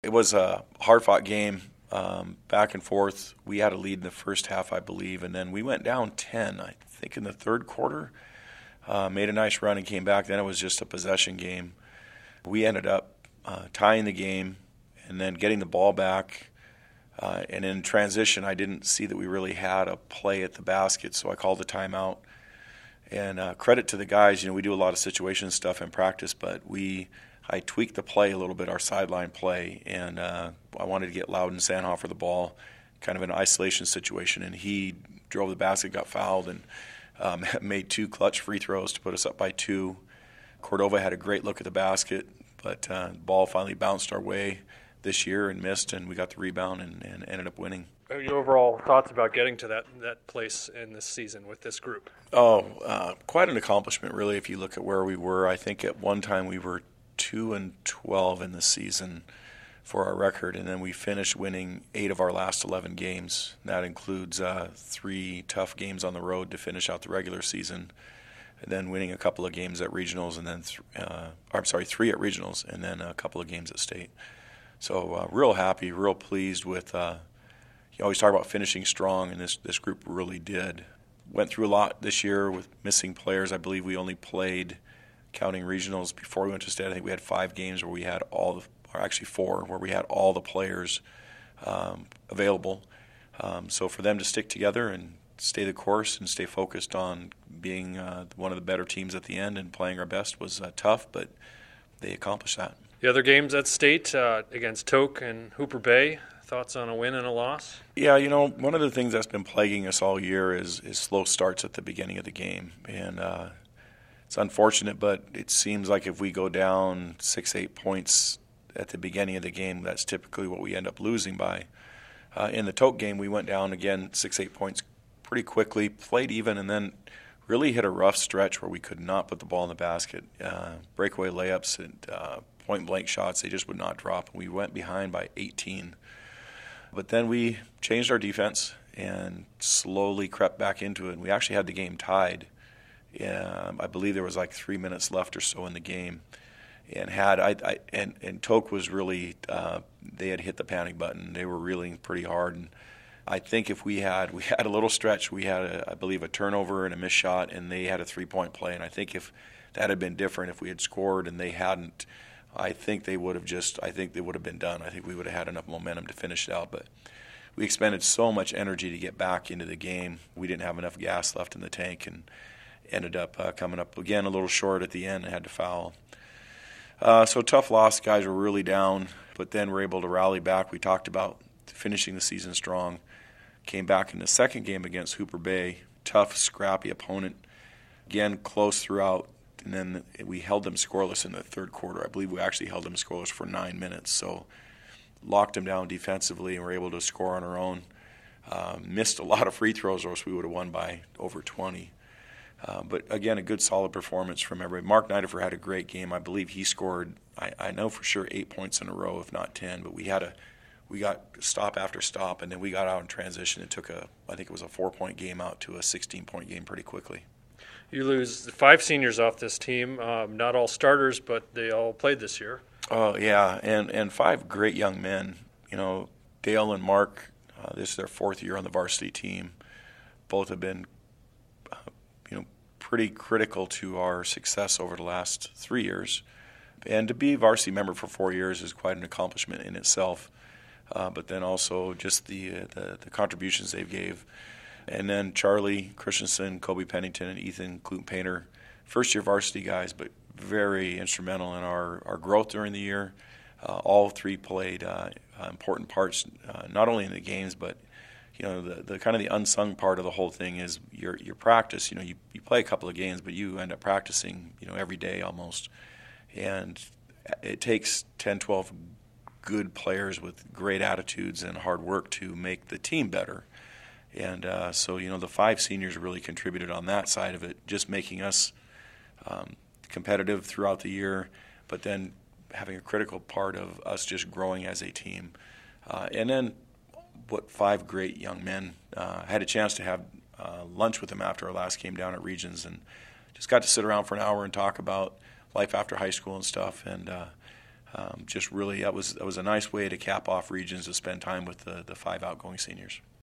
It was a hard-fought game, back and forth. We had a lead in the first half, I believe, and then we went down 10, I think, in the third quarter. Made a nice run and came back. Then it was just a possession game. We ended up tying the game and then getting the ball back. And in transition, I didn't see that we really had a play at the basket, so I called a timeout. And credit to the guys, we do a lot of situation stuff in practice, but I tweaked the play a little bit, our sideline play, and I wanted to get Loudon Sandhofer the ball, kind of an isolation situation, and he drove the basket, got fouled, and made two clutch free throws to put us up by 2. Cordova had a great look at the basket, but the ball finally bounced our way this year and missed, and we got the rebound and ended up winning. Your overall thoughts about getting to that place in this season with this group? Quite an accomplishment, really, if you look at where we were. I think at one time we were 2-12 in the season for our record, and then we finished winning 8 of our last 11 games. That includes 3 tough games on the road to finish out the regular season, and then winning a couple of games at regionals, and then 3 at regionals, and then a couple of games at state. So real happy, real pleased with. You always talk about finishing strong, and this group really did. Went through a lot this year with missing players. I believe we only played, counting regionals, before we went to state. I think we had 5 games where we had or actually 4, where we had all the players available. So for them to stick together and stay the course and stay focused on being one of the better teams at the end and playing our best was tough, but they accomplished that. The other games at state against Tok and Hooper Bay, thoughts on a win and a loss? Yeah, one of the things that's been plaguing us all year is slow starts at the beginning of the game. And it's unfortunate, but it seems like if we go down 6-8 points at the beginning of the game, that's typically what we end up losing by. In the Tok game, we went down again 6-8 points pretty quickly, played even, and then really hit a rough stretch where we could not put the ball in the basket. Breakaway layups and point-blank shots, they just would not drop. We went behind by 18. But then we changed our defense and slowly crept back into it. And we actually had the game tied. I believe there was like 3 minutes left or so in the game. And Tok was really, they had hit the panic button. They were reeling pretty hard. And I think if we had a little stretch, we had, I believe, a turnover and a missed shot, and they had a 3-point play. And I think if that had been different, if we had scored and they hadn't, I think they would have been done. I think we would have had enough momentum to finish it out. But we expended so much energy to get back into the game. We didn't have enough gas left in the tank and ended up coming up again a little short at the end and had to foul. So tough loss. Guys were really down, but then we're able to rally back. We talked about finishing the season strong. Came back in the second game against Hooper Bay. Tough, scrappy opponent. Again, close throughout. And then we held them scoreless in the third quarter. I believe we actually held them scoreless for 9 minutes. So locked them down defensively and were able to score on our own. Missed a lot of free throws, or else we would have won by over 20. But again, a good solid performance from everybody. Mark Nidifer had a great game. I believe he scored, I know for sure, 8 points in a row, if not 10. But we got stop after stop, and then we got out in transition. It took I think it was a 4-point game out to a 16-point game pretty quickly. You lose 5 seniors off this team, not all starters, but they all played this year. Oh, yeah, and 5 great young men. Dale and Mark, this is their 4th year on the varsity team. Both have been, pretty critical to our success over the last 3 years. And to be a varsity member for 4 years is quite an accomplishment in itself. But then also just the contributions they've gave. And then Charlie Christensen, Kobe Pennington, and Ethan Klute-Painter, first-year varsity guys, but very instrumental in our growth during the year. All 3 played important parts, not only in the games, but the kind of the unsung part of the whole thing is your practice. You play a couple of games, but you end up practicing every day almost, and it takes 10, 12 good players with great attitudes and hard work to make the team better. And so, the 5 seniors really contributed on that side of it, just making us competitive throughout the year, but then having a critical part of us just growing as a team. And then 5 great young men. I had a chance to have lunch with them after our last game down at Regions, and just got to sit around for an hour and talk about life after high school and stuff. And just really that was a nice way to cap off regions to spend time with the 5 outgoing seniors.